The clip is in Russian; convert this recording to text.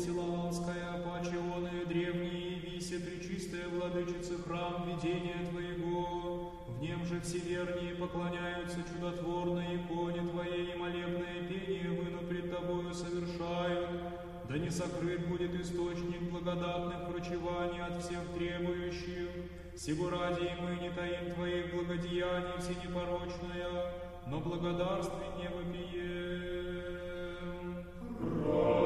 Вселанская, паче оные древние, висе пречистая владычица храм видения Твоего. В нем же все верние поклоняются чудотворной иконе Твоей, и молебное пение выну пред Тобою совершают. Да не сокрыт будет источник благодатных врачеваний от всех требующих. Сего ради и мы не таим Твоих благодеяний всенепорочная, но благодарствие не вопием.